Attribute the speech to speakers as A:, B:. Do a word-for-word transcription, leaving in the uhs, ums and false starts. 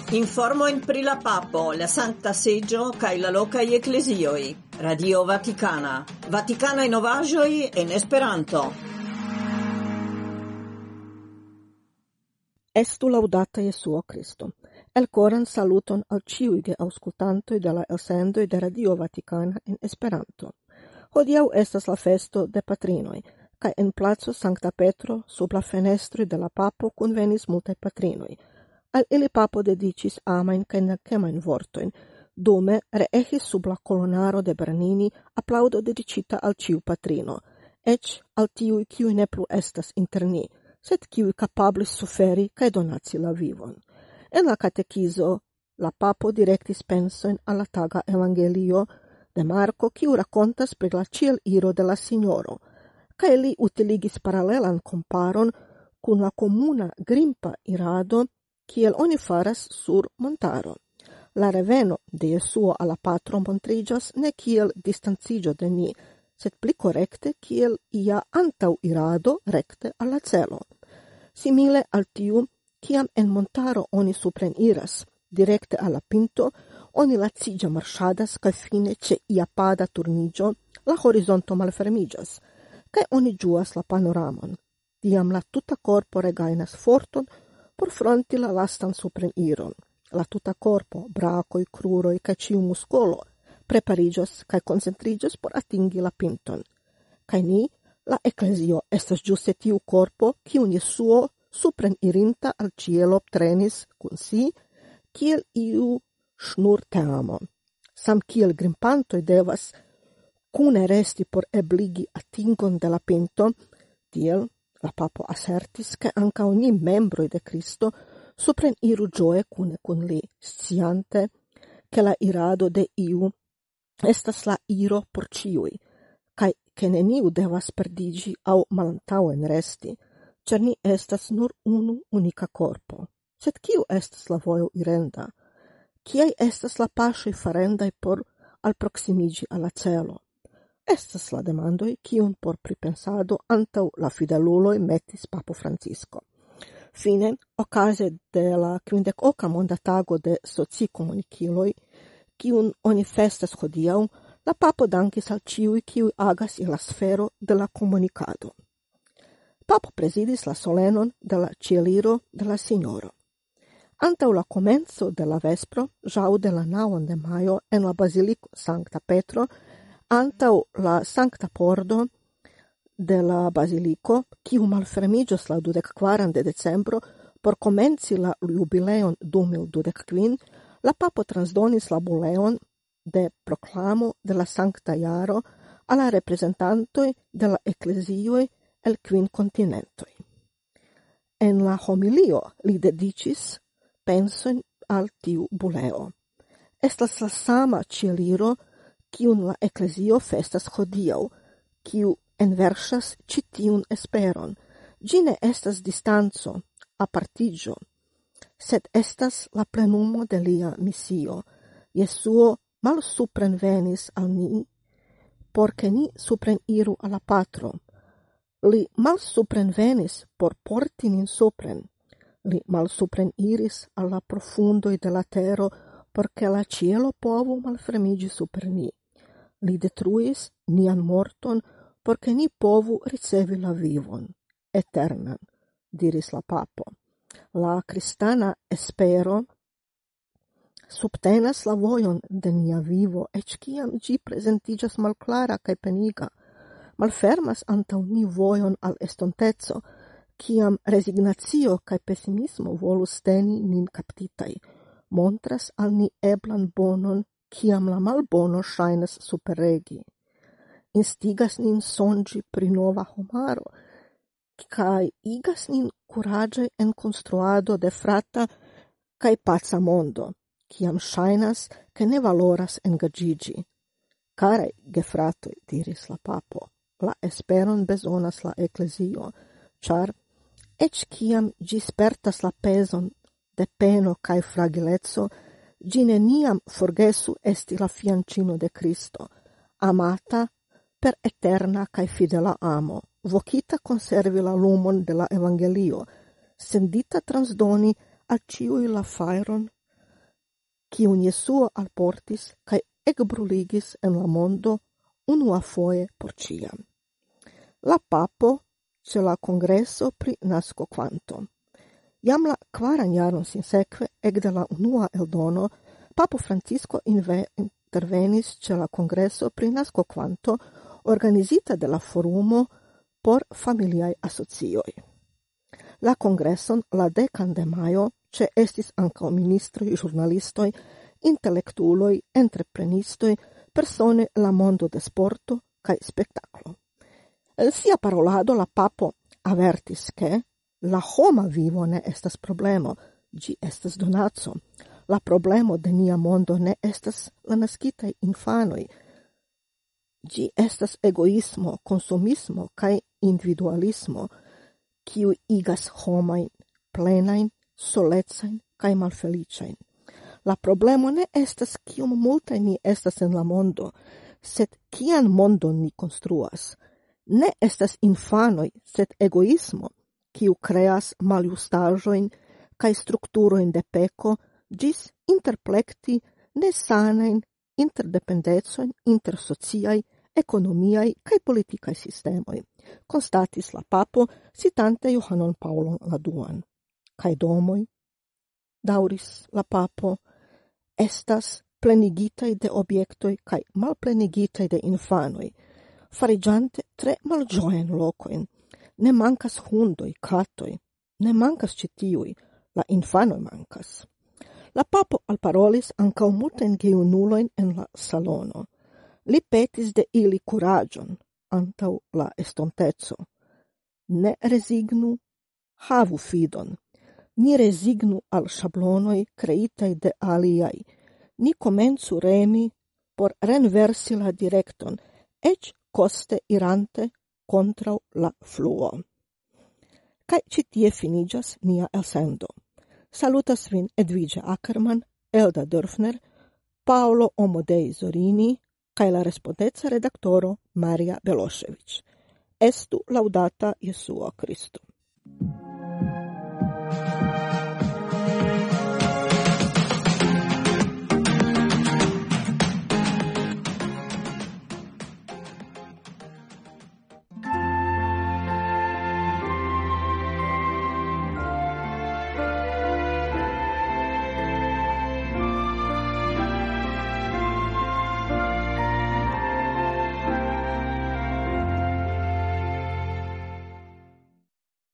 A: Informojn pri la papo, la Sankta Seĝo kaj la lokaj eklezioj. Radio Vatikana. Vatikanaj novaĵoj en Esperanto.
B: Estu laudata Jesuo Cristo. El koran saluton al ĉiuj geaŭskultantoj de la elsendoj de Radio Vatikana en Esperanto. Hodiaŭ estas la festo de patrinoj, kaj en placo Sankta Petro sub la fenestroj de la papo kunvenis multaj patrinoj. Al ili papo dedicis amajn kaj nekemajn vortojn, dume reehis sub la kolonaro de Bernini aplaudo dedicita al ĉiu patrino, eĉ al tiuj kiuj ne plu estas inter ni, sed kiuj kapablis suferi kaj donaci la vivon. En la katekizo la papo direktis pensojn al la taga evangelio de Marko, kiu rakontas pri la ĉieliro de la Sinjoro, kaj li utiligis paralelan komparon kun la komuna grimpa irado kiel oni faras sur montaro. La reveno de Jesuo alla patro montriĝas ne kiel distanciĝo de ni, sed pli korekte kiel ia antaŭ irado rekte al la celo. Simile al tiu, kiam en montaro oni supreniras, direkte al la pinto, oni laciĝa marŝadas kaj fine ĉe ia pada turniĝo la horizonto malfermiĝas, kaj oni ĝuas la panoramon. Tiam la tuta korpo regajnas forton por fronti la lastan supreniron. La tuta corpo, brakoj, kruroj kaj ĉiu muskolo prepariĝos kaj koncentriĝos por atingi la pinton. Kaj ni, la eklezio, estas ĝuste tiu korpo, kiun Jesuo suprenirinta al ĉielo trenis kun si, kiel iu ŝnurteamo. Sam kiel grimpantoj devas kune resti por ebligi atingon de la pinto, tiel la papo assertis che ankaŭ ni membroj de Kristo supreniru ĝoje kune kun li, sciante che la irado de iu estas la iro por ĉiuj, kaj ke neniu devas perdiĝi aŭ malantaŭen resti, ĉar ni estas nur unu unika korpo. Sed kiu estas la vojo irenda? Kiaj estas la paŝoj farendaj por alproksimiĝi al la celo? Estas la demandoj, kiun por pripensado antaŭ la fideluloj metis papo Francisco. Fine, okaze de la kvindek oka monda tago de socikomunikiloj, kiun oni festas hodiaŭ, la papo dankis al ĉiuj, kiuj agas in la sfero de la komunikado. Papo prezidis la solenon de la ĉieliro de la Sinjoro. Antaŭ la komenco de la vespro, ĵaŭ de la naŭan de majo en la baziliko Sankta Petro, antaŭ la Sankta Pordo de la baziliko, kiu malfermiĝos la dudek kvaran de decembro por komenci la jubileon du mil dudek kvin, la papo transdonis la buleon de proklamo de la Sankta Jaro al la reprezentantoj de la eklezioj el kvin kontinentoj. En la homilio li dediĉis pensojn al tiu buleo. Estas la sama ĉieliro kiun la eklezio festas hodiaŭ, kiu enverŝas ĉi tiun esperon. Ĝi ne estas distanco, apartiĝo, sed estas la plenumo de lia misio. Jesuo malsuprenvenis al ni, por ke ni supreniru al la Patro. Li malsuprenvenis por porti nin supren. Li malsupreniris al la profundoj de la tero, por ke la ĉielo povu malfermiĝi super ni. Li detruis nian morton, por ke ni povu ricevi la vivon, eternan, diris la papo. La kristana espero subtenas la vojon de nia vivo, eĉ kiam ĝi prezentiĝas malklara kaj peniga, malfermas antaŭ ni vojon al estonteco, kiam rezignacio kaj pesimismo volus teni nin kaptitaj, montras al ni eblan bonon, kiam la malbono ŝajnas superregi. Instigas nin sonĝi pri nova homaro, kaj igas nin kuraĝaj en konstruado de frata kaj paca mondo, kiam ŝajnas, ke ne valoras engaĝiĝi. Karaj gefratoj, diris la papo, la esperon bezonas la eklezio, ĉar eĉ kiam ĝi spertas la pezon de peno kaj fragileco, ĝi neniam forgesu esti la fianĉino de Kristo, amata per eterna kaj fidela amo, vokita konservi la lumon de la evangelio, sendita transdoni al ĉiuj la fajron kiun Jesuo alportis kaj ekbruligis en la mondo unuafoje por ĉiam. La papo ĉe la kongreso pri naskokvanto. Jam la kvaran jaron sinsekve ekde la unua eldono papo Francisco intervenis ĉe la kongreso pri naskokvanto organizita de la forumo por familiaj asocioj. La kongreson la dekan de majo ĉeestis ankaŭ ministroj, ĵurnalistoj, intelektuloj, entreprenistoj, persone la mondo de sporto kaj spektaklo. El sia parolado la papo avertis ke la homa vivo ne estas problemo, ĝi estas donaco. La problemo de nia mondo ne estas la naskitaj infanoj. Ĝi estas egoismo, konsumismo kaj individualismo, kiu igas homajn plenajn, solecajn kaj malfeliĉajn. La problemo ne estas kiom multaj ni estas en la mondo, sed kian mondon ni konstruas. Ne estas infanoj, sed egoismo, kiu kreas maljustaĵojn kaj strukturojn de peko ĝis interplekti nesanajn interdependecojn inter sociaj, ekonomiaj kaj politikaj sistemoj, konstatis la papo citante Johanon Paŭlon la duan. Kaj domoj, daŭris la papo, estas plenigitaj de objektoj kaj malplenigitaj de infanoj, fariĝante tre malĝojajn lokojn. Ne mankas hundoj, katoj, ne mankas ĉi tiuj, la infanoj mankas. La papo alparolis ankaŭ multajn gejunulojn en la salono. Li petis de ili kuraĝon antaŭ la estonteco. Ne rezignu, havu fidon. Ni rezignu al ŝablonoj kreitaj de aliaj. Ni komencu remi por renversi la direkton, eĉ koste irante kontraŭ la fluo. Kaj ĉi tie finiĝas nia elsendo. Salutas vin Edvige Ackermann, Elda Dörfner, Paolo Omodei Zorini kaj la respondeca redaktoro Maria Belošević. Estu laŭdata Jesuo Kristo.